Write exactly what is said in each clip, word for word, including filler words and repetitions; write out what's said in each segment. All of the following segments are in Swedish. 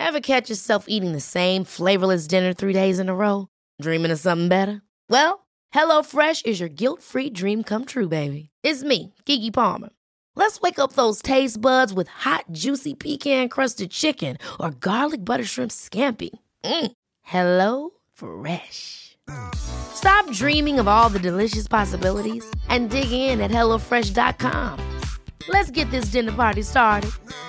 Ever catch yourself eating the same flavorless dinner three days in a row? Dreaming of something better? Well, HelloFresh is your guilt-free dream come true, baby. It's me, Keke Palmer. Let's wake up those taste buds with hot, juicy pecan-crusted chicken or garlic butter shrimp scampi. Mm. Hello Fresh. Stop dreaming of all the delicious possibilities and dig in at hello fresh dot com. Let's get this dinner party started.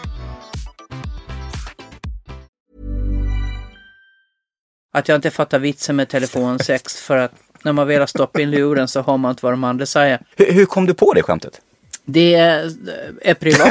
Att jag inte fattar vitsen med telefonsex för att när man vill stoppa in luren så har man inte vad de andra säger. Hur, hur kom du på det skämtet? Det är, är privat.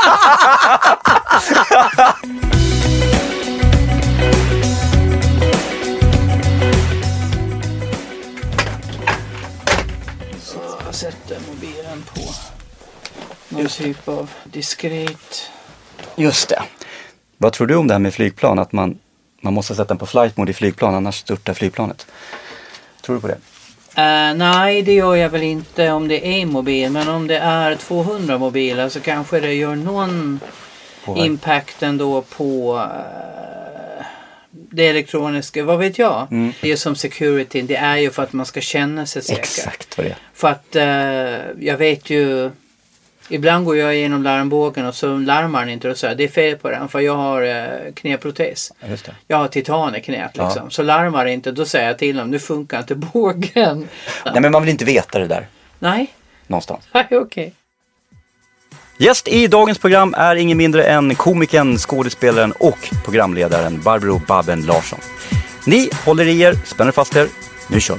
Så jag sätter mobilen på någon typ av diskret. Just det. Vad tror du om det här med flygplan? Att man, man måste sätta den på flight mode i flygplan, annars störtar flygplanet. Tror du på det? Uh, nej, det gör jag väl inte om det är en mobil. Men om det är tvåhundra mobiler så kanske det gör någon Påverk. impact ändå på uh, det elektroniska. Vad vet jag? Mm. Det är som security. Det är ju för att man ska känna sig säker. Exakt vad det är. För att uh, jag vet ju... Ibland går jag igenom larmbågen och så larmar den inte och säger det är fel på den för jag har eh, knäprotes. Just det. Jag har titan i knät liksom. Ja. Så larmar det inte, då säger jag till dem, nu funkar inte bågen. Nej, men man vill inte veta det där. Nej. Någonstans. Nej, okej. Okay. Gäst i dagens program är ingen mindre än komikern, skådespelaren och programledaren Barbro Babben Larsson. Ni håller i er, spänner fast er, nu kör vi.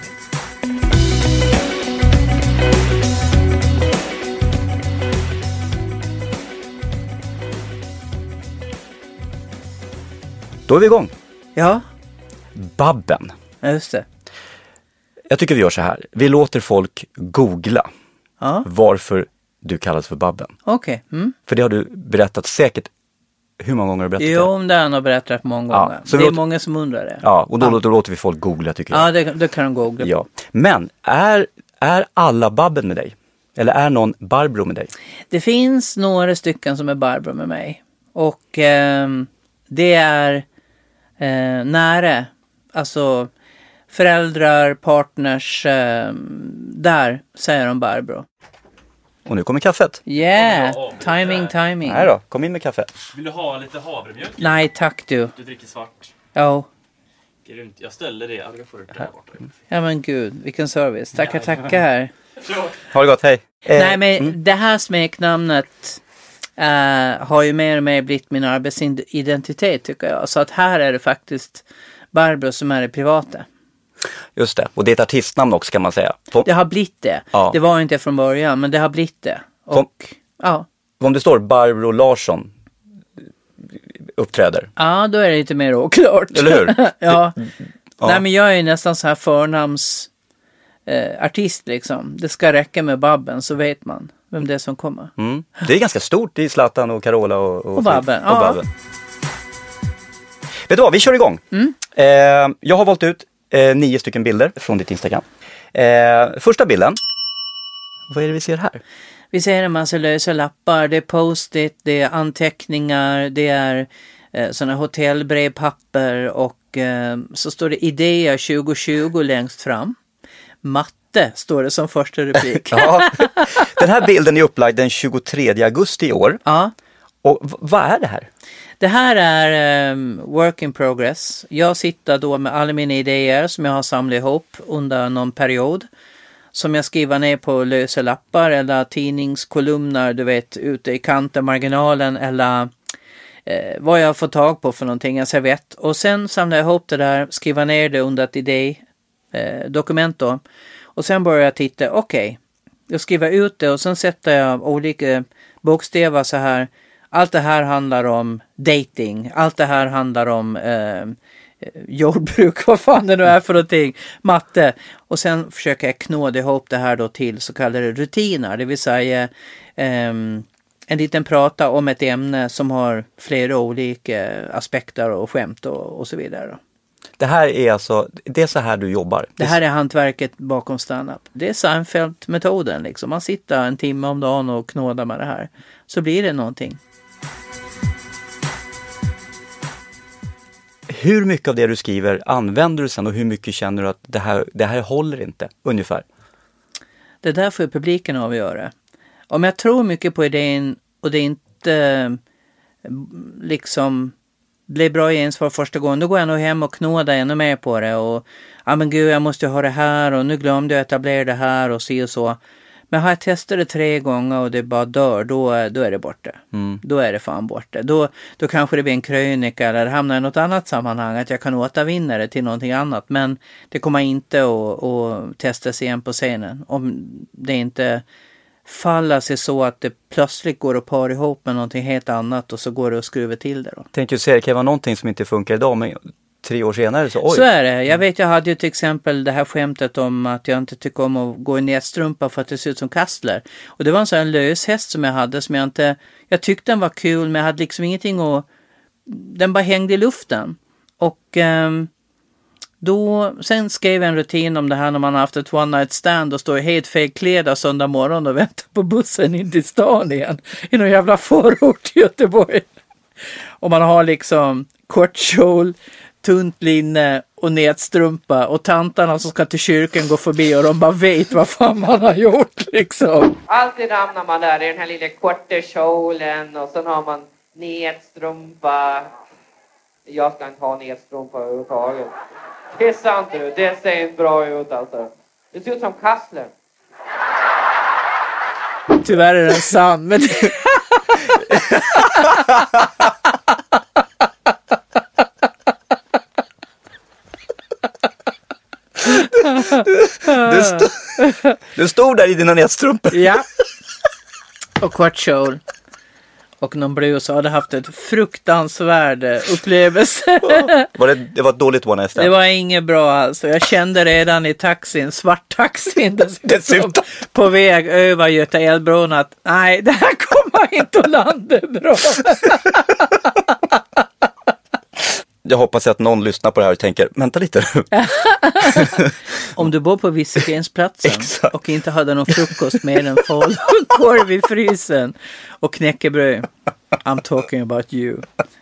Då är vi igång. Ja. Babben. Ja, just det. Jag tycker vi gör så här. Vi låter folk googla ja. varför du kallas för Babben. Okej. Okay. Mm. För det har du berättat säkert. Hur många gånger har du berättat jo, det? Jo, om det har berättat många ja, gånger. Så det är låter... många som undrar det. Ja, och då, ja. Låter, då låter vi folk googla tycker jag. Ja, det, det kan de googla. Ja. Men är, är alla Babben med dig? Eller är någon Barbro med dig? Det finns några stycken som är Barbro med mig. Och eh, det är... Eh, nära, alltså föräldrar, partners, eh, där säger de Barbro. Och nu kommer kaffet. Yeah, timing, timing. Nej då, kom in med kaffe. Vill du ha lite havremjölk? Nej, tack du. Du dricker svart. Ja. Grymt, jag ställer det, jag får det där borta. Ja men gud, vilken service. Tackar, tackar. Ha det gott, hej. Eh, Nej men mm. det här smeknamnet Uh, har ju mer och mer blivit min arbetsidentitet tycker jag. Så att här är det faktiskt Barbro som är det privata. Just det, och det är ett artistnamn också kan man säga. Får... Det har blivit det. Ja. Det var inte från början, men det har blivit det. Och, Får... ja. Om det står Barbro Larsson uppträder. Ja, då är det lite mer oklart. Eller hur? ja. ja. Nej, men jag är nästan så här förnamns eh, artist liksom. Det ska räcka med Babben så vet man vem det är som kommer. Mm. Det är ganska stort i Zlatan och Carola och, och, och Babben. Och ja. Babben. Vet du vad, vi kör igång. Mm. Eh, jag har valt ut eh, nio stycken bilder från ditt Instagram. Eh, första bilden. Vad är det vi ser här? Vi ser en massa lösa lappar. Det är post-it, det är anteckningar, det är eh, sådana hotellbrevpapper och eh, så står det idéer tjugo tjugo längst fram. Matte står det som första rubrik. Ja. Den här bilden är upplagd den tjugotredje augusti i år. Ja. Och v- vad är det här? Det här är um, work in progress. Jag sitter då med alla mina idéer som jag har samlat ihop under någon period. Som jag skriver ner på lösa lappar eller tidningskolumner, du vet, ute i kanten, marginalen eller eh, vad jag får tag på för någonting, en servett. Och sen samlar jag ihop det där, skriver ner det under ett idé, eh, dokument då. Och sen börjar jag titta, okej, okay, jag skriver ut det och sen sätter jag olika bokstäver så här. Allt det här handlar om dating, allt det här handlar om eh, jordbruk, vad fan det nu är för någonting, matte. Och sen försöker jag knåda ihop det här då till så kallade rutiner, det vill säga eh, en liten prata om ett ämne som har flera olika aspekter och skämt och, och så vidare. Det här är alltså, det är så här du jobbar. Det här är hantverket bakom stand-up. Det är Seinfeld-metoden liksom. Man sitter en timme om dagen och knådar med det här. Så blir det någonting. hur mycket av det du skriver använder du sen och hur mycket känner du att det här, det här håller inte, ungefär? Det där får publiken avgöra. Om jag tror mycket på idén och det inte liksom blir bra gensvar första gången, då går jag nog hem och knådar ännu mer på det och ja men gud, jag måste ha det här och nu glömde jag etablera det här och se och så. Men har jag testat det tre gånger och det bara dör, då, då är det borta. Mm. Då är det fan borta. Då, då kanske det blir en krönika eller hamnar i något annat sammanhang att jag kan återvinna det till någonting annat. Men det kommer inte att, att testas igen på scenen. Om det inte faller sig så att det plötsligt går att para ihop med någonting helt annat och så går det att skruva till det då. Tänkte ju säga, det kan vara någonting som inte funkar idag, men tre år senare så oj. Så är det. Jag vet, jag hade ju till exempel det här skämtet om att jag inte tycker om att gå i nätstrumpa för att det ser ut som kastler. Och det var en sån här lös häst som jag hade som jag inte, jag tyckte den var kul men jag hade liksom ingenting att, den bara hängde i luften. Och um, då, sen skrev jag en rutin om det här när man har haft ett one night stand och står helt fejkklädda söndag morgon och väntar på bussen in till stan igen. I någon jävla förort i Göteborg. Och man har liksom kort kjol, tunt linne och nätstrumpa och tantarna som ska till kyrkan går förbi och de bara vet vad fan man har gjort liksom. Alltid ramlar man där i den här lilla korta kjolen och sen har man nätstrumpa. Jag ska inte ha nätstrumpa överhuvudtaget. Det är sant du, det ser inte bra ut alltså. Det ser ut som kassler. Tyvärr är den sann, men Du, stod, du stod där i dina nätstrumpor. Ja. Och kort kjol. Och någon blus hade haft ett fruktansvärd upplevelse. Var det, det var ett dåligt one night stand. Det var inget bra alltså. Jag kände redan i taxin, svart taxin dessutom, på väg över Göta Älvbron att nej, det här kommer inte att landa bra. Jag hoppas att någon lyssnar på det här och tänker, vänta lite nu. Om du bor på Vissekensplatsen och inte hade någon frukost med en falukorv i frysen och knäckebröd. I'm talking about you.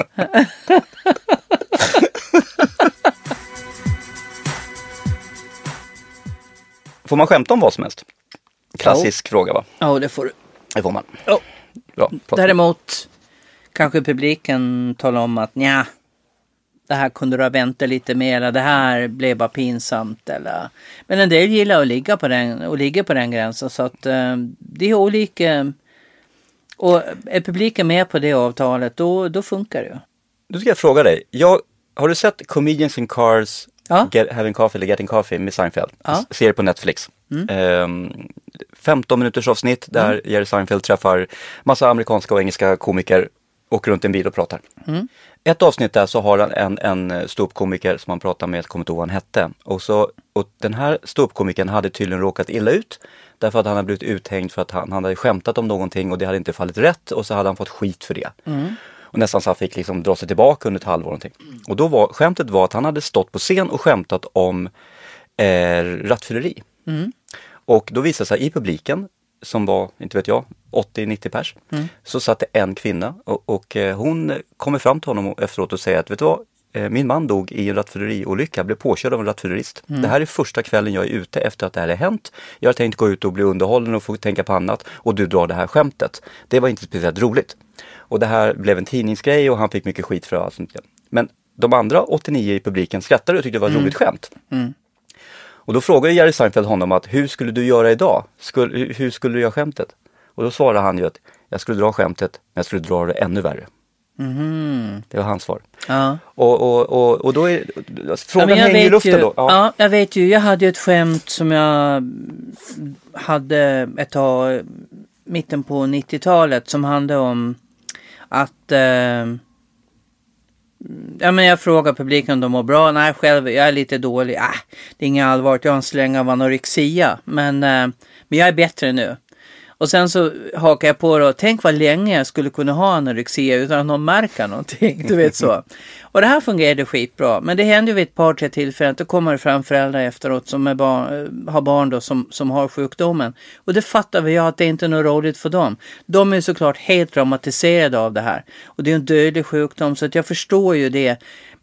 Får man skämta om vad som helst? Klassisk oh. fråga va? Ja, oh, det får du. Det får man. Oh. Bra, däremot kanske publiken talar om att nja, det här kunde du ha väntat lite mer, eller det här blev bara pinsamt. Eller... Men en del gillar att ligga på den, och ligga på den gränsen. Så att uh, det är olika. Och är publiken med på det avtalet, då, då funkar det ju. Nu ska jag fråga dig. Jag, har du sett Comedians in Cars, ja. Get, Having Coffee eller Getting Coffee med Seinfeld? Ja. Serie på Netflix. Mm. Um, femton minuters avsnitt där mm. Jerry Seinfeld träffar massa amerikanska och engelska komiker, åker runt i en bil och pratar. Mm. Ett avsnitt där så har han en, en ståuppkomiker som han pratar med, jag kommer inte ihåg vad han hette. Och, så, och den här ståuppkomikern hade tydligen råkat illa ut. Därför att han hade blivit uthängd för att han, han hade skämtat om någonting och det hade inte fallit rätt. Och så hade han fått skit för det. Mm. Och nästan så han fick liksom dra sig tillbaka under ett halvår. Någonting. Och då var skämtet var att han hade stått på scen och skämtat om eh, rattfylleri. Mm. Och då visade sig i publiken, som var, inte vet jag, åttio nittio pers, mm. så satt det en kvinna och, och eh, hon kommer fram till honom efteråt och säger att vet du vad, eh, min man dog i en rattfylleriolycka, blev påkörd av en rattfyllerist. Mm. Det här är första kvällen jag är ute efter att det här är hänt. Jag har tänkt gå ut och bli underhållen och få tänka på annat och du drar det här skämtet. Det var inte speciellt roligt. Och det här blev en tidningsgrej och han fick mycket skit för allt sånt. Men de andra åttionio i publiken skrattade och tyckte det var ett mm. roligt skämt. Mm. Och då frågade Jerry Seinfeld honom att hur skulle du göra idag? Skulle, hur skulle du göra skämtet? Och då svarade han ju att jag skulle dra skämtet, men jag skulle dra det ännu värre. Mm. Det var hans svar. Ja. Och, och, och, och då är frågan ja, hänger i luften ju, då. Ja. ja, jag vet ju. Jag hade ju ett skämt som jag hade ett tag mitten på nittiotalet som handlade om att eh, ja, men jag frågar publiken om de mår bra. Nej, själv, jag är lite dålig. Ah, det är inget allvarligt. Jag har en släng av anorexia. Men, eh, men jag är bättre nu. Och sen så hakar jag på det och tänk vad länge jag skulle kunna ha anorexia utan att någon märker någonting. Du vet så. Och det här fungerade skitbra. Men det hände ju vid ett par, tre tillfällen. Då kommer det fram föräldrar efteråt som är barn, har barn då som, som har sjukdomen. Och det fattar vi jag att det inte är något roligt för dem. De är såklart helt traumatiserade av det här. Och det är en dödlig sjukdom så att jag förstår ju det.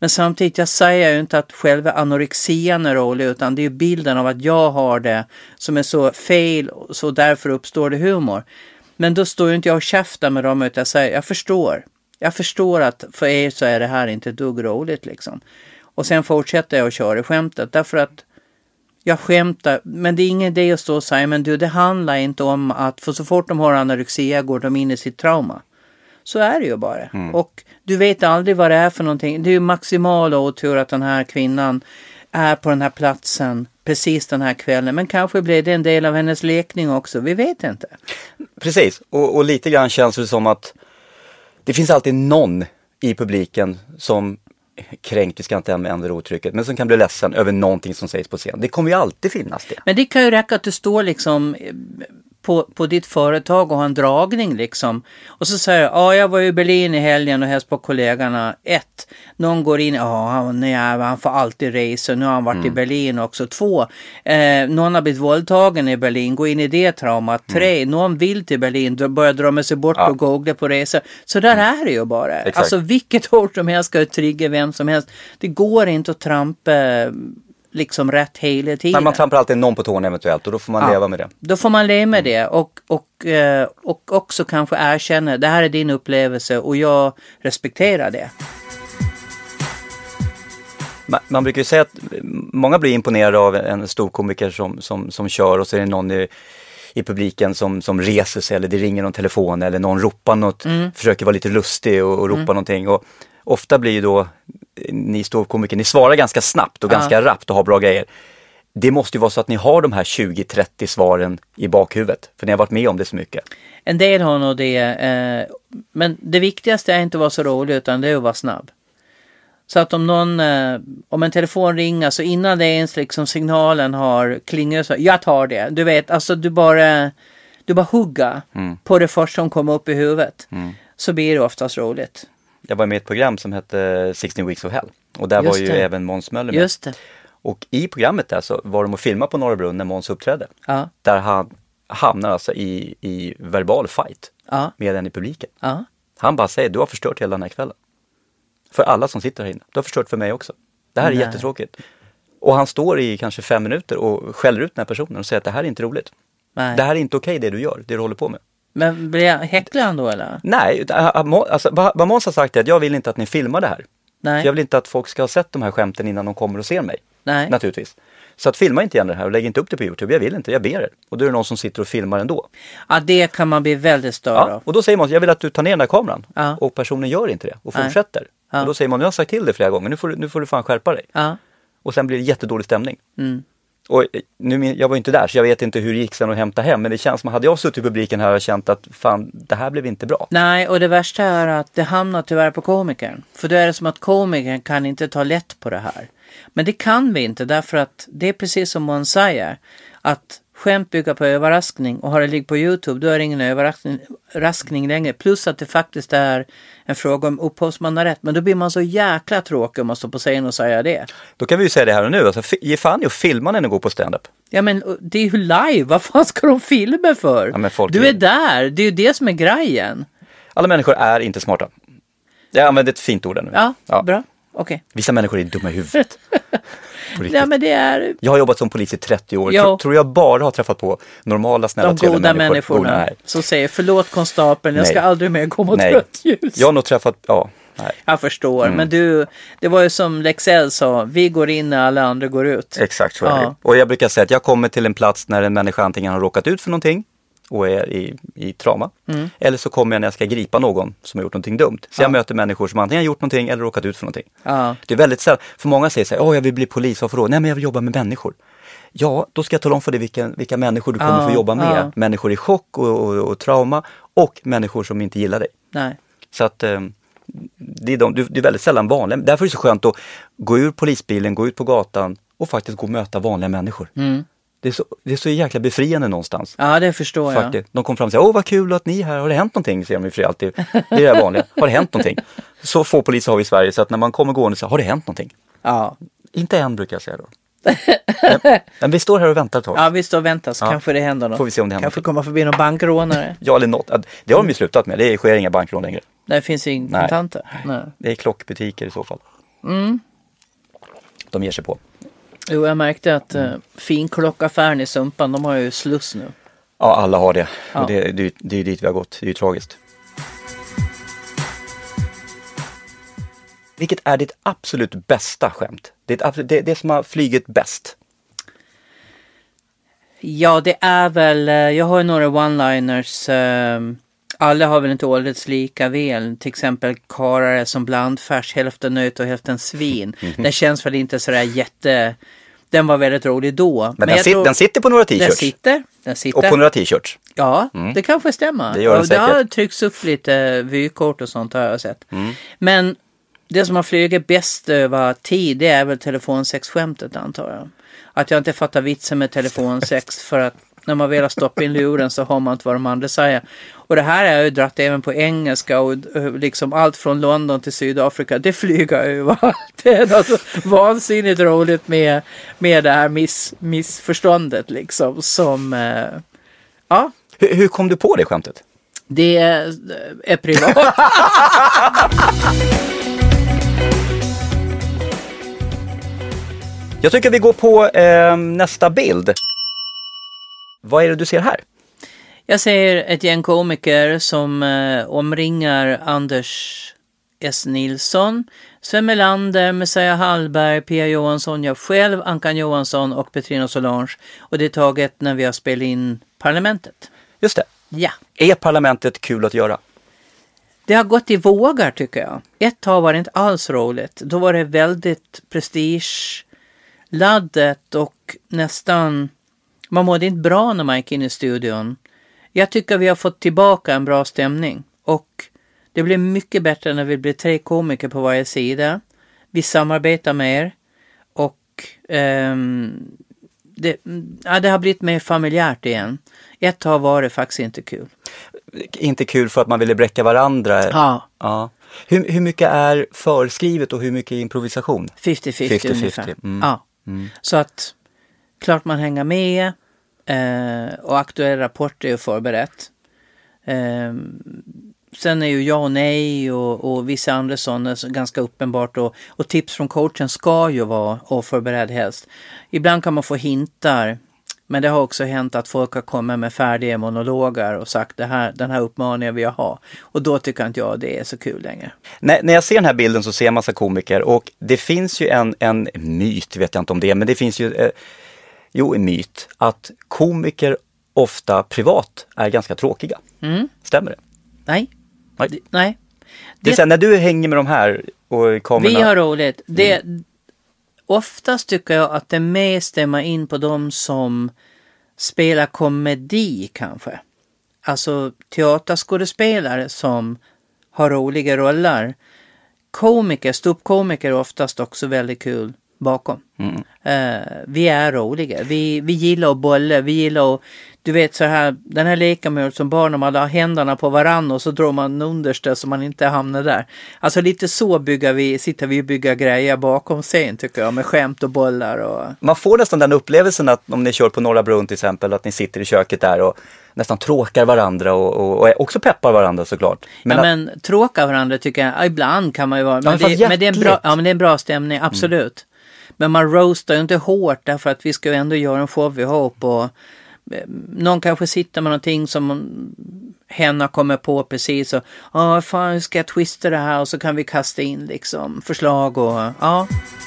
Men samtidigt, jag säger ju inte att själva anorexian är rolig, utan det är bilden av att jag har det som är så fel, så därför uppstår det humor. Men då står ju inte jag och käftar med dem, utan jag säger, jag förstår. Jag förstår att för er så är det här inte dugg roligt liksom. Och sen fortsätter jag att köra skämtet, därför att jag skämtar, men det är ingen idé att stå och säga, men du, det handlar inte om att, för så fort de har anorexia går de in i sitt trauma. Så är det ju bara. Mm. Och du vet aldrig vad det är för någonting. Det är ju maximal otur att den här kvinnan är på den här platsen precis den här kvällen. Men kanske blir det en del av hennes lekning också. Vi vet inte. Precis. Och, och lite grann känns det som att det finns alltid någon i publiken som kränkt, vi ska inte använda det uttrycket, men som kan bli ledsen över någonting som sägs på scen. Det kommer ju alltid finnas det. Men det kan ju räcka att du står liksom på, på ditt företag och har en dragning liksom. Och så säger jag, ja jag var i Berlin i helgen och hälsade på kollegorna. Ett, någon går in, ja han, han får alltid resa, nu har han varit mm. i Berlin också. Två, eh, någon har blivit våldtagen i Berlin, gå in i det traumat. Tre, mm. någon vill till Berlin, börjar dra sig bort ja. och googla på resa. Så där mm. är det ju bara. Exakt. Alltså vilket ord som helst ska trigga vem som helst. Det går inte att trampa liksom rätt hela tiden. Men man trampar alltid någon på tårna eventuellt, och då får man ja, leva med det. Då får man leva med det och, och, och också kanske erkänna, det här är din upplevelse och jag respekterar det. Man, man brukar ju säga att många blir imponerade av en stor komiker som, som, som kör, och så är det någon i, i publiken som, som reser sig, eller det ringer någon telefon eller någon ropar något, mm. försöker vara lite lustig och, och ropa mm. någonting, och ofta blir ju då ni ståuppkomiker, ni svarar ganska snabbt och ja. ganska rappt och har bra grejer. Det måste ju vara så att ni har de här tjugo trettio svaren i bakhuvudet, för ni har varit med om det så mycket. En del har nog det, eh, men det viktigaste är inte att vara så rolig, utan det är att vara snabb. Så att om någon, eh, om en telefon ringer, så innan det ens liksom signalen har klingat, så jag tar det. Du vet, alltså du bara, du bara hugga mm. på det första som kommer upp i huvudet. Mm. Så blir det oftast roligt. Jag var med i ett program som hette sixteen Weeks of Hell. Och där Just var ju det. även Måns Möller med. Just det. Och i programmet där så var de att filma på Norra Brunn när Måns uppträdde. Ja. Där han hamnar alltså i, i verbal fight ja. med den i publiken. Ja. Han bara säger, du har förstört hela den här kvällen. För alla som sitter här inne. Du har förstört för mig också. Det här är Nej. jättetråkigt. Och han står i kanske fem minuter och skäller ut den här personen och säger att det här är inte roligt. Nej. Det här är inte okej det du gör, det du håller på med. Men blir jag häcklar han då eller? Nej, alltså, vad Måns har sagt är att jag vill inte att ni filmar det här. Nej. Jag vill inte att folk ska ha sett de här skämten innan de kommer och ser mig. Nej. Naturligtvis. Så att filma inte igen det här och lägg inte upp det på YouTube. Jag vill inte, jag ber er. Och då är det någon som sitter och filmar ändå. Ja, det kan man bli väldigt störd ja, av. och då säger man, jag vill att du tar ner den där kameran. Ja. Och personen gör inte det och fortsätter. Ja. Och då säger man, jag har sagt till dig flera gånger, nu får, nu får du fan skärpa dig. Ja. Och sen blir det jättedålig stämning. Mm. Och nu, jag var inte där så jag vet inte hur det gick sen att hämta hem. Men det känns som att hade jag suttit i publiken här och känt att fan, det här blev inte bra. Nej, och det värsta är att det hamnar tyvärr på komikern. För då är det som att komikern kan inte ta lätt på det här. Men det kan vi inte, därför att det är precis som man säger. Att skämt bygger på överraskning, och har det ligger på YouTube, då är det ingen överraskning längre. Plus att det faktiskt är en fråga om upphovsmannarätt. Men då blir man så jäkla tråkig om man står på scen och säger det. Då kan vi ju säga det här och nu. Alltså, ge fan i att filma när ni går på stand-up. Ja, men det är ju live. Vad fan ska de filma för? Ja, men folk du är där. Det är ju det som är grejen. Alla människor är inte smarta. Jag använder ett fint ord nu. Ja, ja. Bra. Okay. Vissa människor är dumma i huvudet. Ja, men det är... Jag har jobbat som polis i trettio år. Tror, tror jag bara har träffat på normala, snälla, trevliga människor. De goda människorna. Nej. Så säger, förlåt konstapeln, jag ska aldrig mer gå mot rött ljus. Jag har nog träffat, ja. Nej. Jag förstår, mm. men du, det var ju som Lexell sa, vi går in när alla andra går ut. Exakt så är det. Och jag brukar säga att jag kommer till en plats när en människa antingen har råkat ut för någonting och är i, i trauma. Mm. Eller så kommer jag när jag ska gripa någon som har gjort någonting dumt. Så ja. jag möter människor som antingen har gjort någonting eller råkat ut för någonting. Ja. Det är väldigt sällan, för många säger så här, åh jag vill bli polis, varför då? Nej men jag vill jobba med människor. Ja, då ska jag tala om för dig vilka, vilka människor du kommer ja. få jobba med. Ja. Människor i chock och, och, och trauma, och människor som inte gillar dig. Nej. Så att eh, det, är de, det är väldigt sällan vanliga. Därför är det så skönt att gå ur polisbilen, gå ut på gatan och faktiskt gå och möta vanliga människor. Mm. Det är, så, det är så jäkla befriande någonstans. Ja, det förstår Faktiskt. jag. De kommer fram och säger, åh vad kul att ni är här, har det hänt någonting? Säger de ju för alltid. Det är det vanliga, har det hänt någonting? Så få poliser har vi i Sverige, så att när man kommer gående så har det hänt någonting? Ja. Inte än brukar jag säga då. men, men vi står här och väntar ett tag. Ja, vi står och väntar så ja. kanske det händer något. Får vi se om det händer. Kanske komma förbi någon bankrånare. Ja, eller något. Det har de ju slutat med, det sker inga bankrån längre. Det finns inga kontanter. Nej. Det är klockbutiker i så fall. Mm. De ger sig på. Jo, jag märkte att uh, finklockaffären i Sumpan, de har ju sluss nu. Ja, alla har det. Ja. Och det, det, det är ju dit vi har gått. Det är ju tragiskt. Vilket är ditt absolut bästa skämt? Det, är det, det som har flugit bäst? Ja, det är väl, uh, jag har ju några one-liners. Uh, alla har väl inte åldrats lika väl. Till exempel karare som blandfärs, hälften nöt och hälften svin. Mm-hmm. Den känns väl inte sådär jätte... Den var väldigt rolig då. Men, Men den, sit, tror, den sitter på några t-shirts. Den sitter, den sitter. Och på några t-shirts. Ja, mm. det kanske stämmer. Det gör den och det har säkert. tryckts upp lite vykort och sånt har jag sett. Mm. Men det som har flugit bäst över tid, det är väl telefonsexskämtet antar jag. Att jag inte fattar vitsen med telefonsex för att när man väl har stoppat in luren så har man inte vad de andra säger. Och det här är ju dratt även på engelska och liksom allt från London till Sydafrika. Det flyger överallt. Det är något vansinnigt roligt med, med det här miss, missförståndet liksom som, eh, ja. Hur, hur kom du på det skämtet? Det är, är privat. Jag tycker vi går på eh, nästa bild. Vad är det du ser här? Jag ser ett gäng komiker som eh, omringar Anders S. Nilsson, Sven Melander, Messiah Hallberg, Pia Johansson, jag själv, Ankan Johansson och Petrina Solange. Och det är taget när vi har spelat in Parlamentet. Just det. Ja. Är Parlamentet kul att göra? Det har gått i vågar tycker jag. Ett tag var det inte alls roligt. Då var det väldigt prestigeladdat och nästan... Man mådde inte bra när man gick in i studion. Jag tycker vi har fått tillbaka en bra stämning. Och det blir mycket bättre när vi blir tre komiker på varje sida. Vi samarbetar mer. Och um, det, ja, det har blivit mer familjärt igen. Ett tag var det faktiskt inte kul. Inte kul för att man ville bräcka varandra? Ja. ja. Hur, hur mycket är förskrivet och hur mycket är improvisation? femtio femtio ungefär. Mm. Ja. Mm. Så att klart man hänger med. Eh, och aktuell rapport är ju förberett. Eh, sen är ju ja och nej och, och vissa andra sådana ganska uppenbart. Och, och tips från coachen ska ju vara och förberedd helst. Ibland kan man få hintar. Men det har också hänt att folk har kommit med färdiga monologer och sagt det här, den här uppmaningen vill jag ha. Och då tycker inte jag det är så kul längre. När, när jag ser den här bilden så ser jag massa komiker och det finns ju en, en myt, vet jag inte om det, men det finns ju eh, jo, en myt att komiker ofta privat är ganska tråkiga. Mm. Stämmer det? Nej. Nej. Det, nej. Det är så här, när du hänger med de här och kamerorna... Vi har roligt. Det, mm. Oftast tycker jag att det mer stämmer in på de som spelar komedi kanske. Alltså teaterskådespelare som har roliga roller. Komiker, ståuppkomiker är oftast också väldigt kul bakom. Mm. Uh, vi är roliga. Vi, vi gillar att bolla. Vi gillar att, du vet så här, den här leken med som barn, man har händerna på varann och så drar man understöd så man inte hamnar där. Alltså lite så bygger vi, sitter vi och bygger grejer bakom scen tycker jag, med skämt och bollar. Och... Man får nästan den upplevelsen att om ni kör på Norra Brunn till exempel, att ni sitter i köket där och nästan tråkar varandra och, och, och också peppar varandra såklart. Men, ja, att... men tråkar varandra tycker jag, ibland kan man ju vara, men, ja, det, men, det, är en bra, ja, men det är en bra stämning, absolut. Mm. Men man roastar ju inte hårt därför att vi ska ju ändå göra en show ihop och någon kanske sitter med någonting som henne kommer på precis och ja fan hur ska jag twista det här och så kan vi kasta in liksom förslag och ja.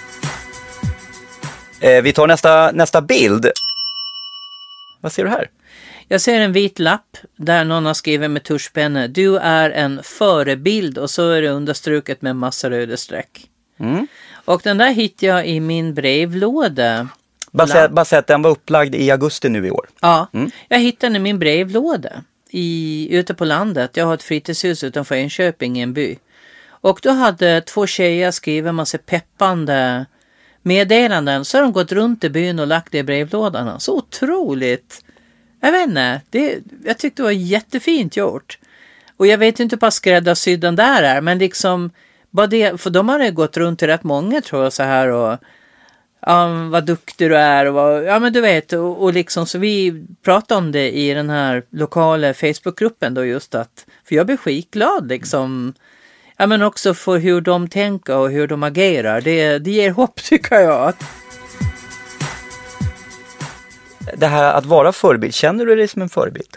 Eh, vi tar nästa, nästa bild. Vad ser du här? Jag ser en vit lapp där någon har skrivit med tuschpenna. Du är en förebild och så är det understruket med massa röda streck. Mm. Och den där hittade jag i min brevlåda. Bara säga, bara säga att den var upplagd i augusti nu i år. Ja, mm. Jag hittade den i min brevlåda i, ute på landet. Jag har ett fritidshus utanför Enköping i en by. Och då hade två tjejer skrivit en massa peppande meddelanden. Så har de gått runt i byn och lagt det i brevlådan. Så otroligt. Jag vet inte, det, jag tyckte det var jättefint gjort. Och jag vet inte hur pass skräddarsydd den där är, men liksom... Bara det, för de hade gått runt till rätt många tror jag så här och ja, vad duktig du är och vad, ja men du vet och, och liksom så vi pratade om det i den här lokala Facebookgruppen då just att, för jag blev skitglad liksom Ja, men också för hur de tänker och hur de agerar. Det, det ger hopp, tycker jag. Det här att vara förebild, känner du dig som en förebild?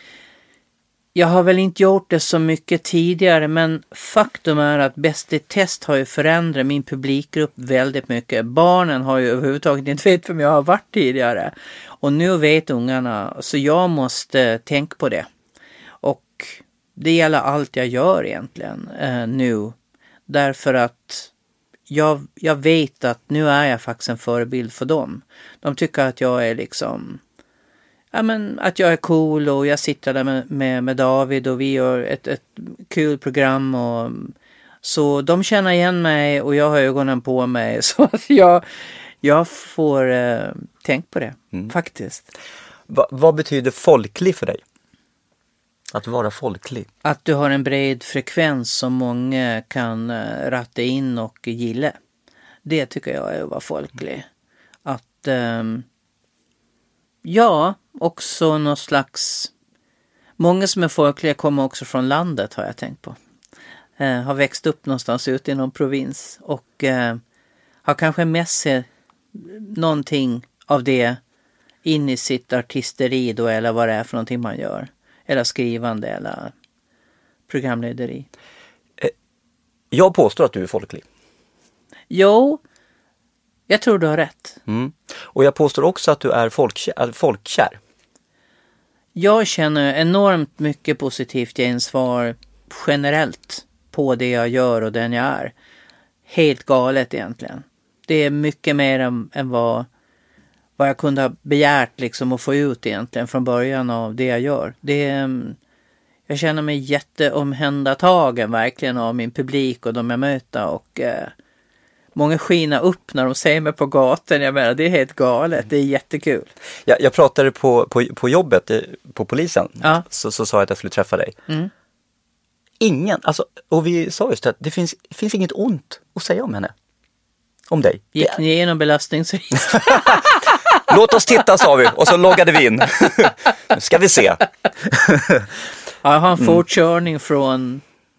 Jag har väl inte gjort det så mycket tidigare, men faktum är att Bäst i test har ju förändrat min publikgrupp väldigt mycket. Barnen har ju överhuvudtaget inte vet vem jag har varit tidigare. Och nu vet ungarna, så jag måste tänka på det. Och det gäller allt jag gör egentligen eh, nu. Därför att jag, jag vet att nu är jag faktiskt en förebild för dem. De tycker att jag är liksom... Ja, men att jag är cool och jag sitter där med, med, med David och vi gör ett, ett kul program. Och, så de känner igen mig och jag har ögonen på mig. Så att jag, jag får eh, tänka på det, mm. faktiskt. Va, vad betyder folklig för dig? Att vara folklig? Att du har en bred frekvens som många kan uh, ratta in och gilla. Det tycker jag är att vara folklig. Att, um, ja, också någon slags... Många som är folkliga kommer också från landet, har jag tänkt på. Uh, har växt upp någonstans ute i någon provins. Och uh, har kanske med sig någonting av det in i sitt artisteri då, eller vad det är för någonting man gör. Eller skrivande eller programlederi. Jag påstår att du är folklig. Jo, jag tror du har rätt. Mm. Och jag påstår också att du är folkkär. folkkär. Jag känner enormt mycket positivt gensvar generellt på det jag gör och den jag är. Helt galet egentligen. Det är mycket mer än, än vad... vad jag kunde ha begärt liksom att få ut egentligen från början av det jag gör. Det är, jag känner mig jätteomhändertagen verkligen av min publik och de jag möter. Och eh, många skiner upp när de ser mig på gatan. Jag menar, det är helt galet. Det är jättekul. Jag, jag pratade på, på, på jobbet, på polisen. Ja. Så, så sa jag att jag skulle träffa dig. Mm. Ingen, alltså, och vi sa just att det finns, finns inget ont att säga om henne. Om dig. Gick ni igenom belastningsregister? Låt oss titta, sa vi. Och så loggade vi in. Nu ska vi se. Ja, jag har en fortkörning från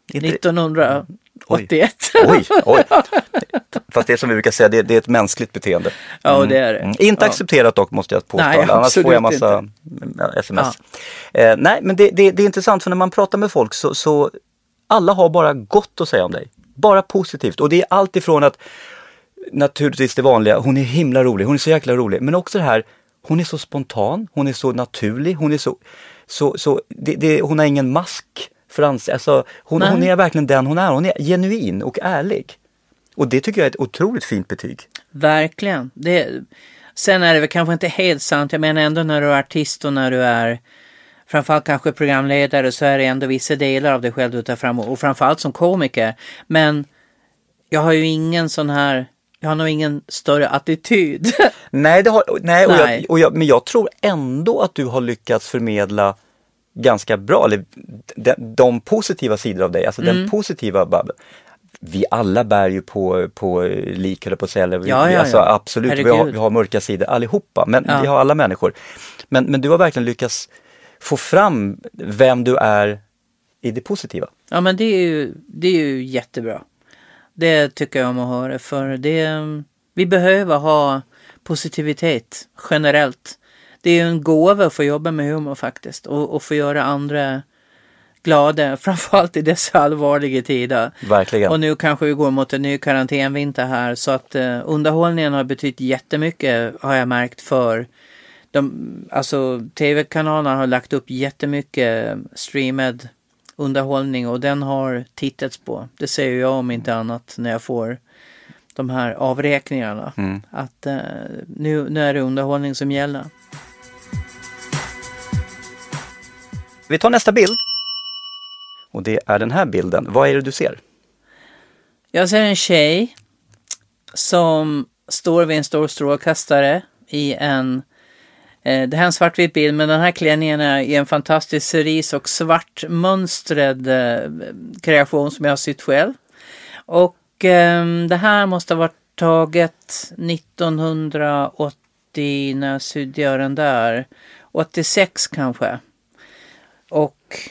nittonhundraåttioett. Oj, oj. Fast det som vi brukar säga, det, det är ett mänskligt beteende. Ja, mm. det är det. Mm. Inte ja. accepterat dock, måste jag påstå. Nej, annars får jag massa inte. sms. Ja. Eh, nej, men det, det, det är intressant, för när man pratar med folk så, så alla har bara gott att säga om dig. Bara positivt. Och det är allt ifrån att naturligtvis det vanliga, hon är himla rolig, hon är så jäkla rolig, men också det här, hon är så spontan, hon är så naturlig, hon är så, så, så det, det, hon har ingen mask för ansiktet, alltså, hon, hon är verkligen den hon är, hon är genuin och ärlig. Och det tycker jag är ett otroligt fint betyg. Verkligen. Det, sen är det väl kanske inte helt sant, jag menar ändå när du är artist och när du är framförallt kanske programledare, så är det ändå vissa delar av dig själv du tar fram, och framförallt som komiker, men jag har ju ingen sån här Jag har nog ingen större attityd. Nej, det har, nej, och nej. Jag, och jag, men jag tror ändå att du har lyckats förmedla ganska bra, eller de, de positiva sidor av dig, alltså mm. den positiva. Vi alla bär ju på, på lik eller på celler. Ja, ja, alltså, ja. Absolut, vi har, vi har mörka sidor allihopa, men ja. vi har alla människor. Men, men du har verkligen lyckats få fram vem du är i det positiva. Ja, men det är ju, det är ju jättebra. Det tycker jag om att höra, för det, vi behöver ha positivitet generellt. Det är ju en gåva att få jobba med humor faktiskt, och, och få göra andra glada, framförallt i dessa allvarliga tider. Verkligen. Och nu kanske vi går mot en ny karantänvinter här, så att uh, underhållningen har betytt jättemycket, har jag märkt, för de, alltså tv-kanalerna har lagt upp jättemycket streamad underhållning, och den har tittats på. Det säger jag om inte annat när jag får de här avräkningarna. Mm. Att uh, nu, nu är det underhållning som gäller. Vi tar nästa bild. Och det är den här bilden. Vad är det du ser? Jag ser en tjej som står vid en stor strålkastare i en... Det här är en svartvit bild, men den här klänningen är i en fantastisk cerise och svartmönstrad kreation som jag har sytt själv. Och eh, det här måste ha varit taget nittonhundraåttio, när sydde jag den där. åttiosex kanske. Och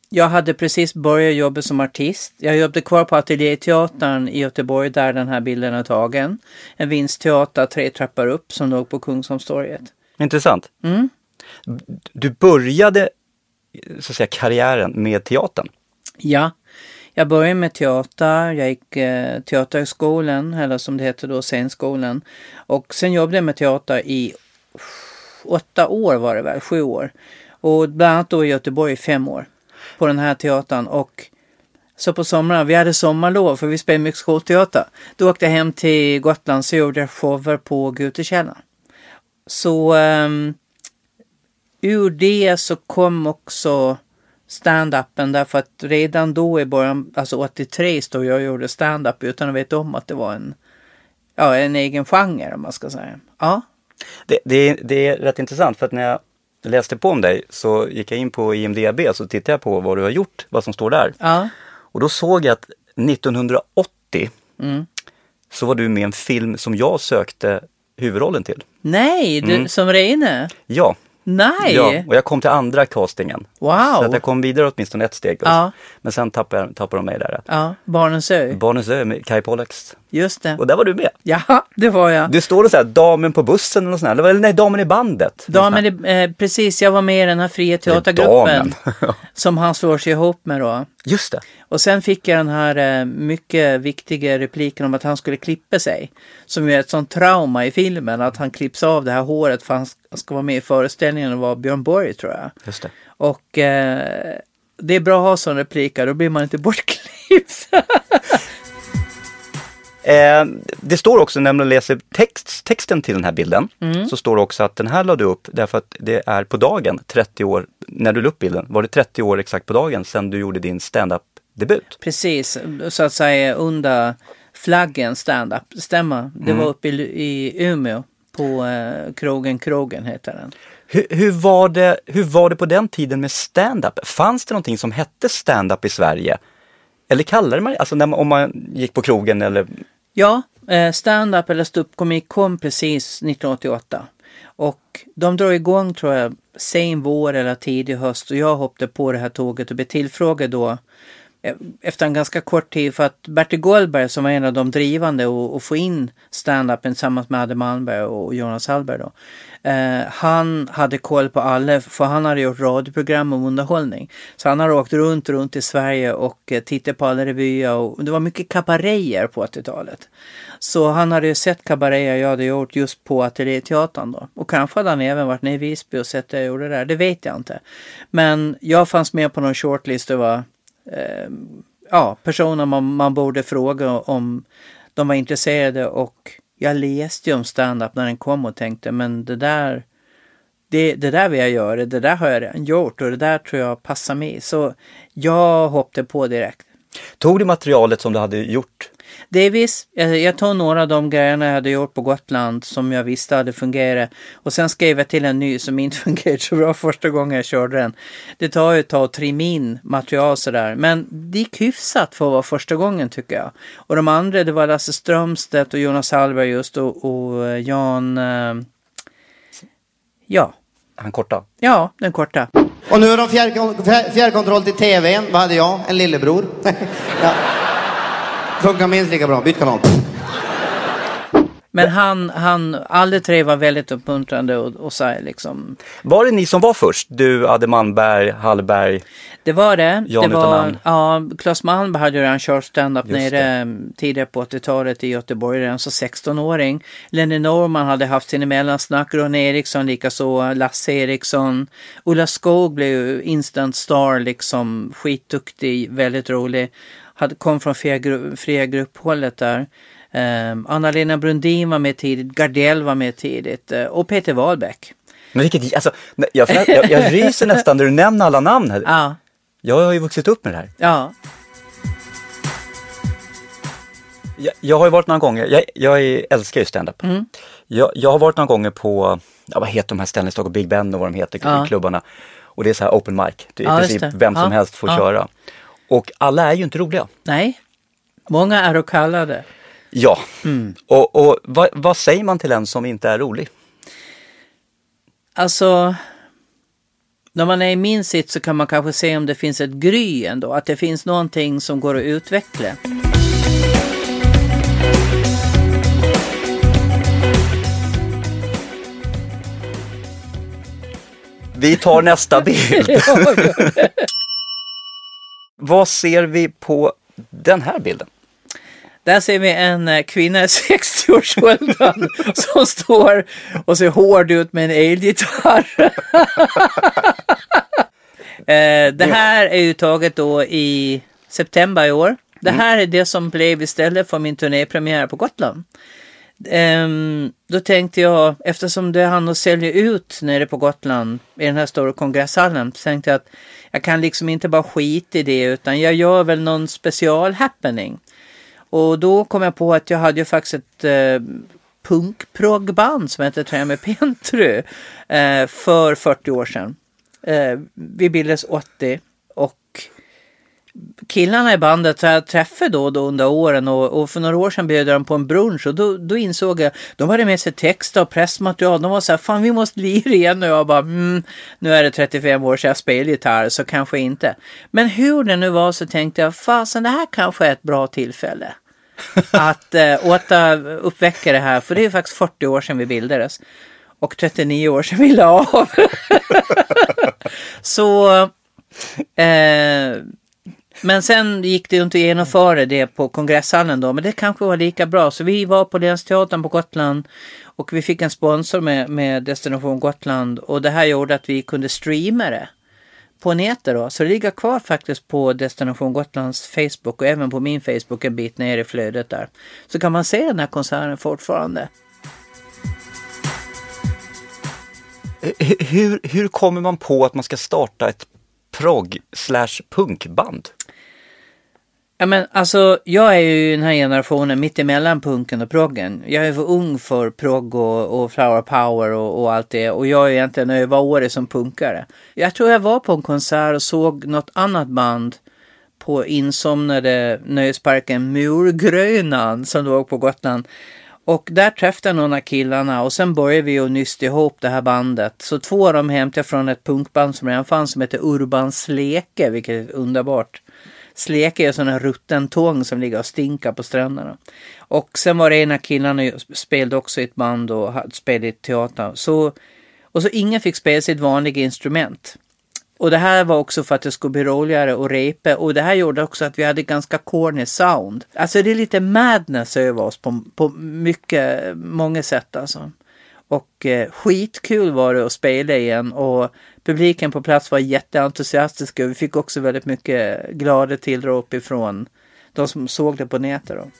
Jag hade precis börjat jobba som artist. Jag jobbade kvar på Ateljéteatern i Göteborg där den här bilden är tagen. En vinstteater, tre trappor upp som låg på Kungsholmstorget. Intressant. Mm. Du började så att säga karriären med teatern. Ja, jag började med teater. Jag gick eh, teaterskolan, eller som det heter då, scenskolan. Och sen jobbade jag med teater i åtta år var det väl, sju år. Och bland annat då i Göteborg i fem år på den här teatern. Och så på sommaren, vi hade sommarlov för vi spelade mycket skolteater. Då åkte jag hem till Gotland så gjorde jag shower på Gutekällan. Så um, ur det så kom också stand-upen därför att redan då i början, alltså åttiotre stod jag och gjorde stand-up utan att veta om att det var en, ja, en egen genre om man ska säga. Ja. Det, det, det är rätt intressant för att när jag läste på om dig så gick jag in på I M D B så tittade jag på vad du har gjort, vad som står där. Ja. Och då såg jag att nittonhundraåttio Mm. så var du med i en film som jag sökte huvudrollen till. Nej, du, Mm. som Reine? Ja. Nej! Ja, och jag kom till andra castingen. Wow! Så att jag kom vidare åtminstone ett steg. Ja. Men sen tappade, tappade de mig där. Ja, Barnens ö. Barnens ö med Kai Pollux. Just det. Och där var du med. Ja, det var jag. Du står och så här, damen på bussen eller något sånt här. Eller nej, damen i bandet. Damen, är, eh, precis, jag var med i den här fria teatergruppen som han slår sig ihop med då. Just det. Och sen fick jag den här eh, mycket viktiga repliken om att han skulle klippa sig. Som är ett sånt trauma i filmen, att han klipps av det här håret för han ska vara med i föreställningen och vara Björn Borg, tror jag. Just det. Och eh, det är bra att ha sån repliker, då blir man inte bortklippt. Eh, det står också när man läser text, texten till den här bilden mm. så står det också att den här lade upp därför att det är på dagen trettio år, när du la upp bilden, var det trettio år exakt på dagen sedan du gjorde din stand-up-debut? Precis, så att säga under flaggen stand-up, stämmer. Det Mm. var uppe i, i Umeå på eh, Krogen Krogen heter den. Hur, hur, var det, hur var det på den tiden med stand-up? Fanns det någonting som hette stand-up i Sverige? Eller kallade man alltså när man, om man gick på krogen eller... Ja, eh, stand-up eller ståuppkomik kom precis nittonhundraåttioåtta. Och de drar igång tror jag sen vår eller tidig höst och jag hoppade på det här tåget och blev tillfrågad då eh, efter en ganska kort tid för att Bertil Goldberg som var en av de drivande och, och få in stand-upen tillsammans med Adam Malmberg och Jonas Hallberg då. Eh, han hade koll på alla för han hade gjort radioprogram om underhållning. Så han har åkt runt runt i Sverige och eh, tittat på alla revyer och det var mycket kabarejer på åttiotalet. Så han hade ju sett kabarejer jag hade gjort just på Ateljéteatern då. Och kanske hade han även varit nere i Visby och sett det jag gjorde där, det vet jag inte. Men jag fanns med på någon shortlist över eh, ja, personer man, man borde fråga om de var intresserade och jag läste ju om stand-up när den kom och tänkte men det där det, det där vill jag göra, det där har jag redan gjort och det där tror jag passar mig. Så jag hoppade på direkt. Tog du materialet som du hade gjort? Delvis, jag, jag tog några av de grejerna jag hade gjort på Gotland som jag visste hade fungerat och sen skrev jag till en ny som inte fungerade så bra första gången jag körde den. Det tar ju ett tag att trimma in material sådär, men det gick hyfsat för att vara första gången tycker jag. Och de andra, det var Lasse Strömstedt och Jonas Hallberg just och, och Jan, eh, ja. Han korta? Ja, den korta. Och nu har de fjärr, fjärr, fjärrkontroll till tvn. Vad hade jag? En lillebror. Ja. Funkar minst lika bra. Byt kanal. Men han, han, alla tre var väldigt uppmuntrande och, och så här, liksom. Var det ni som var först? Du, Adde Malmberg, Hallberg? Det var det. Jan det var, utan namn. ja, Claes Malmberg hade ju redan kört stand-up Just nere det. tidigare på åttiotalet i Göteborg, redan så sexton-åring. Lenny Norman hade haft sin mellansnack, Ron Eriksson likaså, Lasse Eriksson. Ulla Skog blev ju instant star, liksom skitduktig, väldigt rolig. Hade, kom från fria, gru, fria grupphållet där. Um, Anna-Lena Brundin var med tidigt, Gardell var med tidigt uh, och Peter Wahlbeck. Men vilket, alltså, jag, jag, jag ryser nästan när du nämner alla namn här. Ja. Jag har ju vuxit upp med det här. Ja. Jag, jag har ju varit några gånger, jag, jag är, älskar ju stand-up. Mm. Jag, jag har varit några gånger på, ja, vad heter de här ställena i Stockholm, Big Ben och vad de heter, Ja. klubbarna. Och det är så här open mic, det är Ja, i just princip det. vem som Ja. helst får Ja. köra. Och alla är ju inte roliga. Nej, många är och kallade. Ja, Mm. och, och vad, vad säger man till en som inte är rolig? Alltså, när man är i min sitt så kan man kanske se om det finns ett gry ändå. Att det finns någonting som går att utveckla. Vi tar nästa bild. Vad ser vi på den här bilden? Där ser vi en kvinna i sextio-årsåldern som står och ser hård ut med en elgitarr. Det här är ju taget då i september i år. Det här är det som blev istället för min turnépremiär på Gotland. Um, då tänkte jag, eftersom det hann att sälja ut nere på Gotland i den här stora kongresshallen, så tänkte jag att jag kan liksom inte bara skita i det, utan jag gör väl någon special happening. Och då kom jag på att jag hade ju faktiskt ett uh, punk-proggband som heter Trä med Pentry uh, för fyrtio år sedan. Uh, vi bildades åttio och killarna i bandet har jag träffat då och då under åren och, och för några år sedan bjöd de på en brunch och då, då insåg jag, de hade med sig texter och pressmaterial, de var så här, fan vi måste lira igen och jag bara, mm, nu är det trettiofem år sedan jag spelade gitarr så kanske inte. Men hur det nu var så tänkte jag, fasen det här kanske är ett bra tillfälle att äh, åter uppväcka det här, för det är faktiskt fyrtio år sedan vi bildades och trettionio år sedan vi la av. Så eh, men sen gick det ju inte att genomföra det på kongresshallen då. Men det kanske var lika bra. Så vi var på Länsteatern på Gotland. Och vi fick en sponsor med, med Destination Gotland. Och det här gjorde att vi kunde streama det på nätet då. Så det ligger kvar faktiskt på Destination Gotlands Facebook. Och även på min Facebook en bit ner i flödet där. Så kan man se den här konserten fortfarande. Hur, hur kommer man på att man ska starta ett prog slash punkband? Ja, men alltså, jag är ju i den här generationen mitt emellan punken och proggen. Jag är för ung för progg och, och flower power och, och allt det. Och jag är egentligen överårig som punkare. Jag tror jag var på en konsert och såg något annat band på insomnade nöjesparken Murgrönan som låg på Gotland. Och där träffade jag några killarna och sen började vi att nysta ihop det här bandet. Så två av dem hämtade från ett punkband som redan fanns som heter Urban Sleke, vilket är underbart. Sleke är sån här rutten tång som ligger och stinkar på stränderna. Och sen var det ena killarna spelade också i ett band och spelade i teater. Så, och så ingen fick spela sitt vanliga instrument. Och det här var också för att det skulle bli roligare att repa. Och det här gjorde också att vi hade ganska corny sound. Alltså det är lite madness över oss på, på mycket, många sätt alltså. Och eh, skitkul var det att spela igen. Och publiken på plats var jätteentusiastiska. Vi fick också väldigt mycket glada tillrop ifrån de som såg det på nätet då.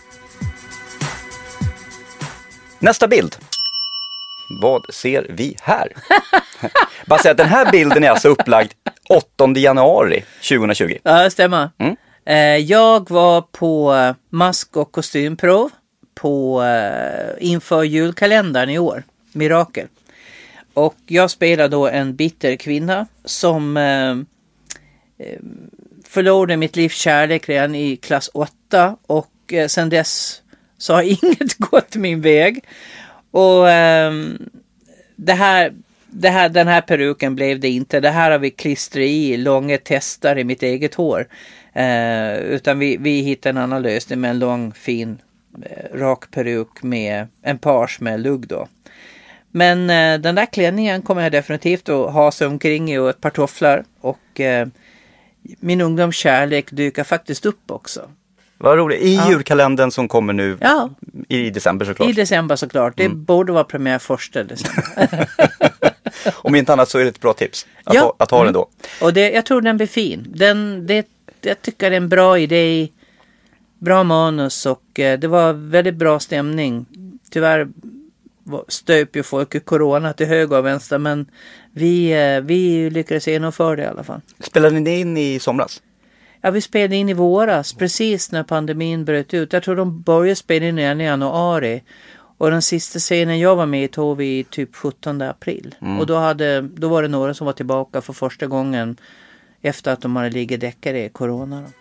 Nästa bild. Vad ser vi här? Bara säga att den här bilden är alltså upplagd åttonde januari tjugohundratjugo. Ja, det stämmer. Mm. Eh, jag var på mask- och kostymprov på, eh, inför julkalendern i år. Mirakel. Och jag spelade då en bitter kvinna som eh, förlorade mitt livs kärlek redan i klass åtta. Och eh, sen dess så har inget gått min väg. Och eh, det här, det här, den här peruken blev det inte. Det här har vi klistrat i långa testar i mitt eget hår. Eh, utan vi, vi hittade en annan lösning med en lång fin eh, rak peruk med en page med lugg då. Men eh, den där klänningen kommer jag definitivt att ha sig omkring i och ett par tofflar. Och eh, min ungdomskärlek dyker faktiskt upp också. Vad roligt. I ja. julkalendern som kommer nu ja. i december såklart. I december såklart. Det mm. borde vara premiär första december. Om inte annat så är det ett bra tips att, ja. ha, att ha mm. den då. Och det, jag tror den blir fin. Den, det, jag tycker det är en bra idé. Bra manus och eh, det var väldigt bra stämning. Tyvärr stöp ju folk i corona till höger och vänster, men vi, eh, vi lyckades genomföra det i alla fall. Spelade ni in i somras? Ja, vi spelade in i våras, precis när pandemin bröt ut. Jag tror de började spela in i januari. Och den sista scenen jag var med i tog vi typ sjuttonde april. Mm. Och då, hade, då var det några som var tillbaka för första gången efter att de hade ligget däckade i corona. Då.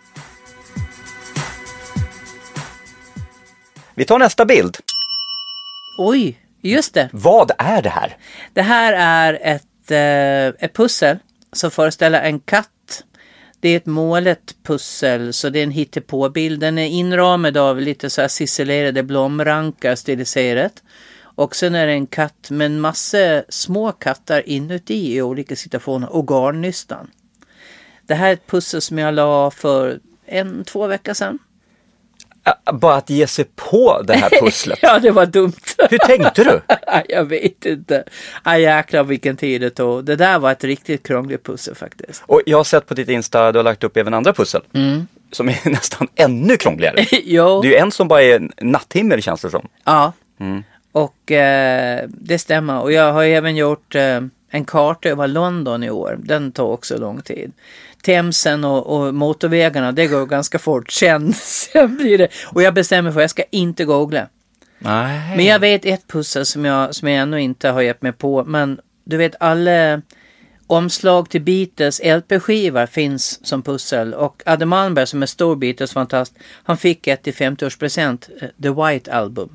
Vi tar nästa bild. Oj, just det. Vad är det här? Det här är ett ett, eh, ett pussel som föreställer en katt. Det är ett målet pussel, så det är en hittepåbild. Den är inramad av lite så här ciselerade blomrankar stiliserat. Och sen är det en katt med en massa små kattar inuti i olika situationer och garnnystan. Det här är ett pussel som jag la för en, två veckor sedan. Bara att ge sig på det här pusslet. Ja, det var dumt. Hur tänkte du? Jag vet inte. Aj, jäklar vilken tid det tog. Det där var ett riktigt krångligt pussel faktiskt. Och jag har sett på ditt Insta, du har lagt upp även andra pussel. Mm. Som är nästan ännu krångligare. Jo. Det är ju en som bara är en natthimmel, känns det som. Ja, mm. och eh, det stämmer. Och jag har även gjort eh, en karta över London i år. Den tar också lång tid. Themsen och, och motorvägarna, det går ganska fort. Sen, sen blir det. Och jag bestämmer för att jag ska inte googla. Nej. Men jag vet ett pussel som jag, som jag ännu inte har gett mig på. Men du vet, alla omslag till Beatles L P-skivor finns som pussel. Och Adde Malmberg som är stor Beatles-fantast, han fick ett i femtioårspresent, The White Album.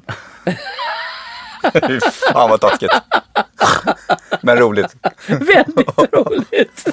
Fy fan vad taskigt. Men roligt. Väldigt roligt.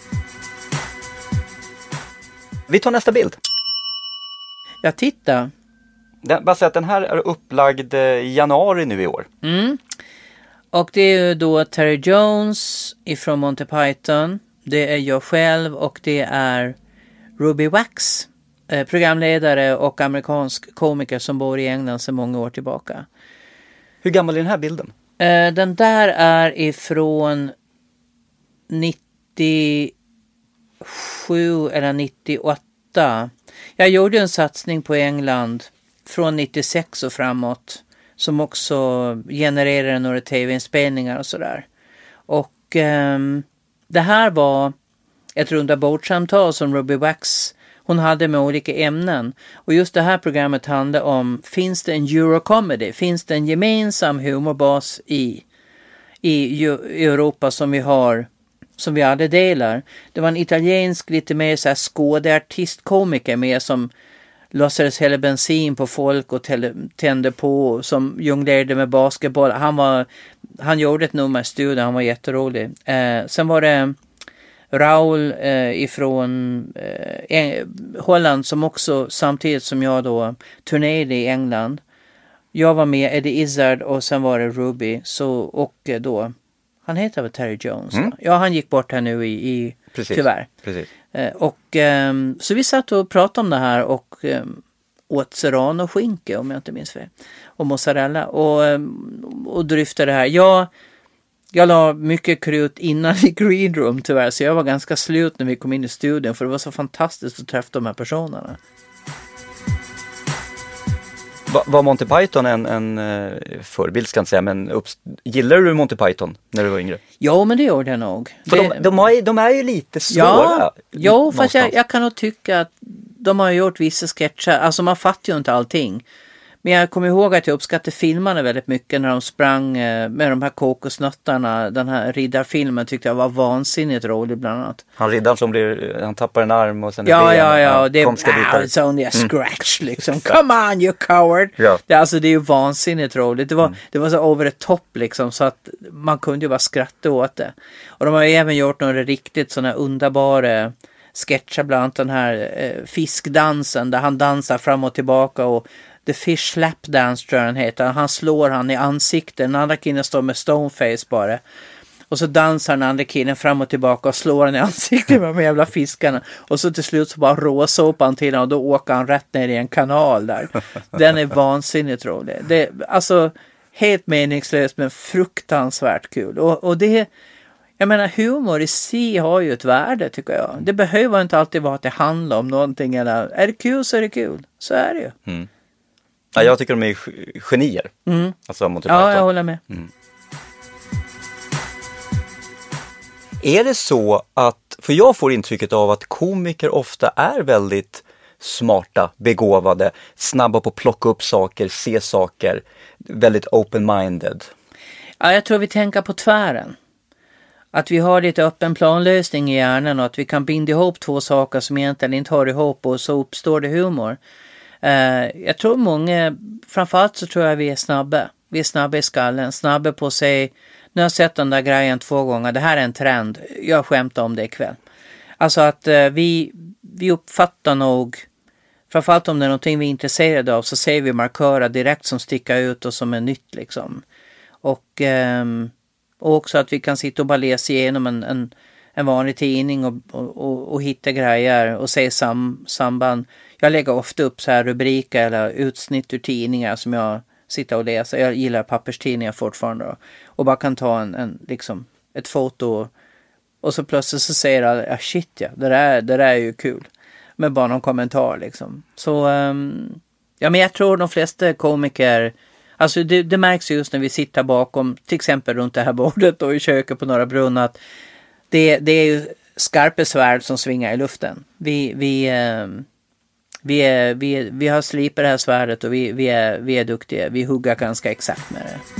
Vi tar nästa bild. Jag tittar. Den, bara säga att den här är upplagd i januari nu i år. Mm. Och det är ju då Terry Jones ifrån Monty Python. Det är jag själv och det är Ruby Wax, eh, programledare och amerikansk komiker som bor i England sedan många år tillbaka. Hur gammal är den här bilden? Eh, den där är ifrån nittiosju eller nittioåtta. Jag gjorde en satsning på England från nittiosex och framåt som också genererade några tv-inspelningar och sådär. Och eh, det här var ett rundabordssamtal som Ruby Wax hon hade med olika ämnen. Och just det här programmet handlar om, finns det en Eurocomedy? Finns det en gemensam humorbas i, i Europa som vi har, som vi alla delar? Det var en italiensk, lite mer så här skådeartistkomiker med som låtsades hälla bensin på folk och tände på, som jonglerade med basketboll. Han var, han gjorde ett nummer i studion, han var jätterolig. Eh, sen var det Raoul eh, ifrån eh, Holland som också samtidigt som jag då turnerade i England. Jag var med Eddie Izzard och sen var det Ruby så, och eh, då han heter väl Terry Jones. Mm. Ja, han gick bort här nu i, i Precis. tyvärr. Precis. Eh, och eh, så vi satt och pratade om det här och eh, åt serrano och skinke om jag inte minns fel. Och mozzarella och, eh, och dryftade det här. Jag Jag la mycket krut innan i Green Room tyvärr, så jag var ganska slut när vi kom in i studion för det var så fantastiskt att träffa de här personerna. Va, var Monty Python en, en uh, förebild ska jag inte säga, men upps- gillar du Monty Python när du var yngre? Ja, men det gjorde jag nog. För det... de, de, är, de är ju lite svåra. Ja, ja fast jag, jag kan nog tycka att de har gjort vissa sketcher, alltså man fattar ju inte allting. Men jag kommer ihåg att jag uppskattade filmerna väldigt mycket när de sprang med de här kokosnötterna. Den här riddarfilmen tyckte jag var vansinnigt rolig bland annat. Han riddaren som blir, han tappar en arm och sen ja, ben, ja, ja, det är bitar. It's only a scratch mm. liksom. Come on you coward. Ja. Det, alltså det är ju vansinnigt roligt. Det var, mm. det var så over the top liksom så att man kunde ju bara skratta åt det. Och de har ju även gjort några riktigt sådana underbara sketcher, bland annat den här eh, fiskdansen där han dansar fram och tillbaka och The Fish Slap Dance tror jag den heter. Han slår han i ansiktet. Den andra killen står med stoneface bara. Och så dansar den andra killen fram och tillbaka och slår han i ansiktet med de jävla fiskarna. Och så till slut så bara råsåpar han till honom och då åker han rätt ner i en kanal där. Den är vansinnigt rolig. Det, alltså helt meningslöst men fruktansvärt kul. Och, och det, jag menar humor i sig har ju ett värde tycker jag. Det behöver inte alltid vara att det handlar om någonting. Eller, är det kul så är det kul. Så är det ju. Mm. Ja, jag tycker de är genier. Mm. Alltså Monty Python. Ja, jag håller med. Mm. Är det så att, för jag får intrycket av att komiker ofta är väldigt smarta, begåvade, snabba på att plocka upp saker, se saker, väldigt open-minded. Ja, jag tror vi tänker på tvären. Att vi har lite öppen planlösning i hjärnan och att vi kan binda ihop två saker som egentligen inte hör ihop och så uppstår det humor. Uh, jag tror många, framförallt så tror jag vi är snabba. Vi är snabba i skallen, snabba på att se Nu har jag sett den där grejen två gånger. Det här är en trend. Jag skämtar om det ikväll. Alltså att eh, vi, vi uppfattar nog, framförallt om det är någonting vi är intresserade av, så ser vi markörer direkt som sticker ut och som är nytt liksom. Och, eh, och också att vi kan sitta och bara läsa igenom en, en, en vanlig tidning och, och, och, och hitta grejer och se sam, samband. Jag lägger ofta upp så här rubriker eller utsnitt ur tidningar som jag sitter och läser. Jag gillar papperstidningar fortfarande då. Och bara kan ta en, en liksom ett foto och så plötsligt så säger jag, ah, shit ja, det där, det där är ju kul. Med bara någon kommentar liksom. Så um, ja, men jag tror de flesta komiker, alltså det, det märks just när vi sitter bakom, till exempel runt det här bordet och i köket på Norra Brunn, att det, det är ju skarpa svärd som svingar i luften. Vi, vi, um, vi, är, vi, vi har slipat det här svärdet och vi, vi, är, vi är duktiga. Vi huggar ganska exakt med det.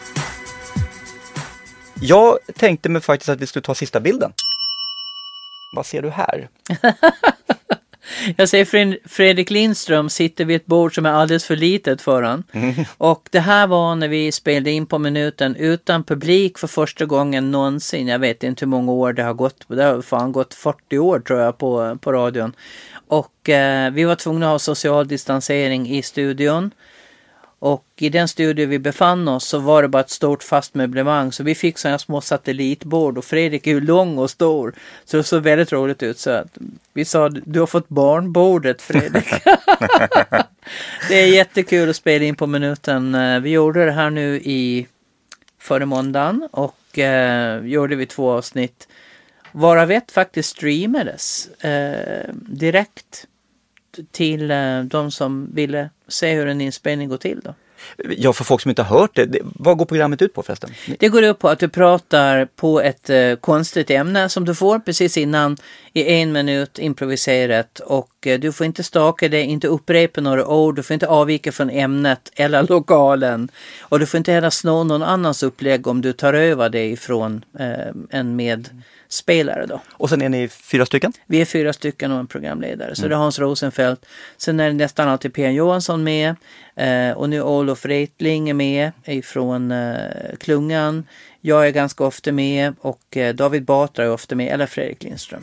Jag tänkte mig faktiskt att vi skulle ta sista bilden. Vad ser du här? Jag ser Fredrik Lindström sitter vid ett bord som är alldeles för litet för han. Mm. Och det här var när vi spelade in på minuten utan publik för första gången någonsin. Jag vet inte hur många år det har gått. Det har fan gått fyrtio år tror jag på, på radion. Och eh, vi var tvungna att ha social distansering i studion. Och i den studio vi befann oss så var det bara ett stort fast möblemang. Så vi fick sådana små satellitbord och Fredrik är ju lång och stor. Så det såg väldigt roligt ut. Så att vi sa, du har fått barnbordet Fredrik. Det är jättekul att spela in på minuten. Vi gjorde det här nu i förra måndagen och eh, gjorde vi två avsnitt. Varav ett faktiskt streamades eh, direkt till eh, de som ville se hur en inspelning går till då. Ja, för folk som inte har hört det, det vad går programmet ut på förresten? Det går ut på att du pratar på ett eh, konstigt ämne som du får precis innan i en minut improviserat och eh, du får inte staka det, inte upprepa några ord, du får inte avvika från ämnet eller lokalen och du får inte heller snå någon annans upplägg om du tar över det ifrån eh, en medspelare då. Och sen är ni fyra stycken? Vi är fyra stycken och en programledare. Så mm. det är Hans Rosenfeldt. Sen är det nästan alltid P. Johansson med. Eh, och nu Olof Reitling är med ifrån eh, Klungan. Jag är ganska ofta med och eh, David Batra är ofta med. Eller Fredrik Lindström.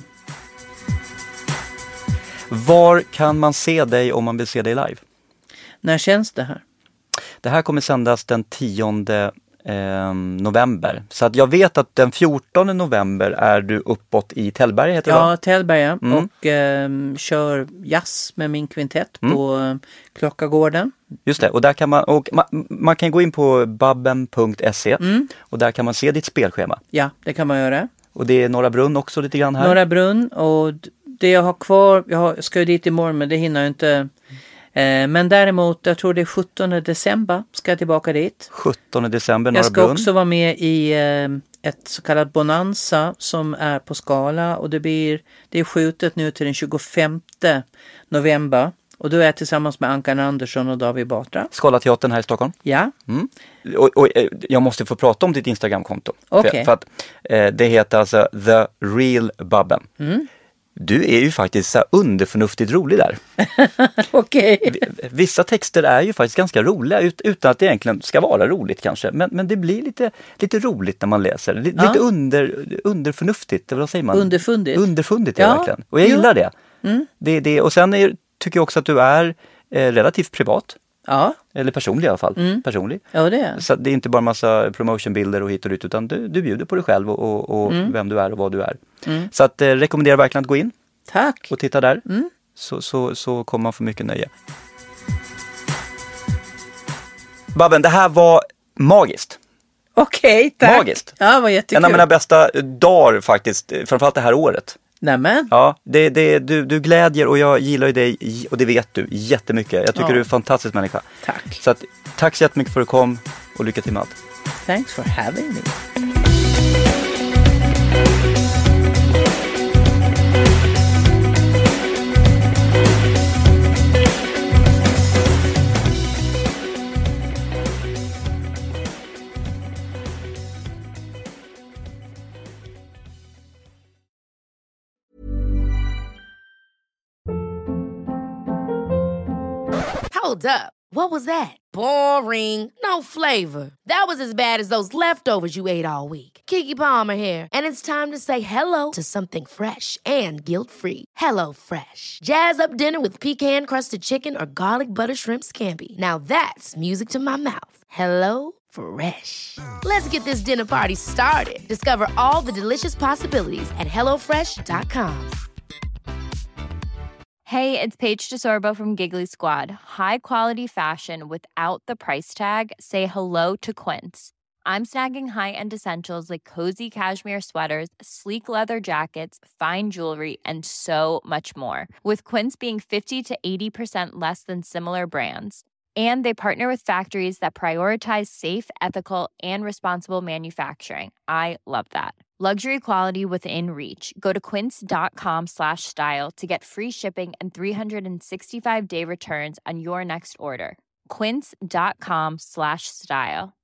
Var kan man se dig om man vill se dig live? När känns det här? Det här kommer sändas den tionde Eh, november. Så att jag vet att den fjortonde november är du uppåt i Tällberg, heter det? Ja, Tällberg mm. och eh, kör jazz med min kvintett mm. på eh, Klockagården. Just det, och där kan man och man, man kan gå in på babben punkt se mm. och där kan man se ditt spelschema. Ja, det kan man göra. Och det är Norra Brunn också lite grann här. Norra Brunn och det jag har kvar, jag har, ska ju dit imorgon men det hinner jag inte. Men däremot, jag tror det är sjuttonde december ska jag tillbaka dit. sjuttonde december, Norra Jag ska Brunn. också vara med i ett så kallat Bonanza som är på Skala. Och det, blir, det är skjutet nu till den tjugofemte november. Och då är jag tillsammans med Ankan Andersson och David Batra. Skalateatern här i Stockholm. Ja. Mm. Och, och jag måste få prata om ditt Instagramkonto. Okej. För, för att eh, det heter alltså The Real Babben. Mm. Du är ju faktiskt så underförnuftigt rolig där. Okej. Okay. Vissa texter är ju faktiskt ganska roliga ut, utan att det egentligen ska vara roligt kanske. Men, men det blir lite, lite roligt när man läser. L- ja. Lite under, underförnuftigt, vad säger man? Underfundigt. Underfundigt, ja, verkligen. Och jag gillar det. Mm. det, det och sen är, tycker jag också att du är eh, relativt privat. Ja. Eller personlig i alla fall. Mm. Personlig. Ja, det är. Så det är inte bara massa promotionbilder och hit och dit, utan du, du bjuder på dig själv och, och, och mm. vem du är och vad du är. Mm. Så att eh, rekommenderar verkligen att gå in. Tack. Och titta där. Mm. Så, så, så kommer man få mycket nöje. Babben, det här var magiskt. Okej, okay, tack. Magiskt. Ja, vad jättekul. En av mina bästa dagar faktiskt, framförallt det här året. Nämen. Ja, det, det, du, du glädjer och jag gillar ju dig, och det vet du, jättemycket. Jag tycker ja. du är en fantastisk människa. Tack. Så att, tack så jättemycket för att du kom och lycka till med allt. Thanks for having me. Hold up. What was that? Boring. No flavor. That was as bad as those leftovers you ate all week. Keke Palmer here, and it's time to say hello to something fresh and guilt-free. Hello Fresh. Jazz up dinner with pecan-crusted chicken or garlic butter shrimp scampi. Now that's music to my mouth. Hello Fresh. Let's get this dinner party started. Discover all the delicious possibilities at hello fresh dot com. Hey, it's Paige DeSorbo from Giggly Squad. High quality fashion without the price tag. Say hello to Quince. I'm snagging high-end essentials like cozy cashmere sweaters, sleek leather jackets, fine jewelry, and so much more. With Quince being fifty to eighty percent less than similar brands. And they partner with factories that prioritize safe, ethical, and responsible manufacturing. I love that. Luxury quality within reach. Go to quince.com slash style to get free shipping and three sixty-five day returns on your next order. Quince.com slash style.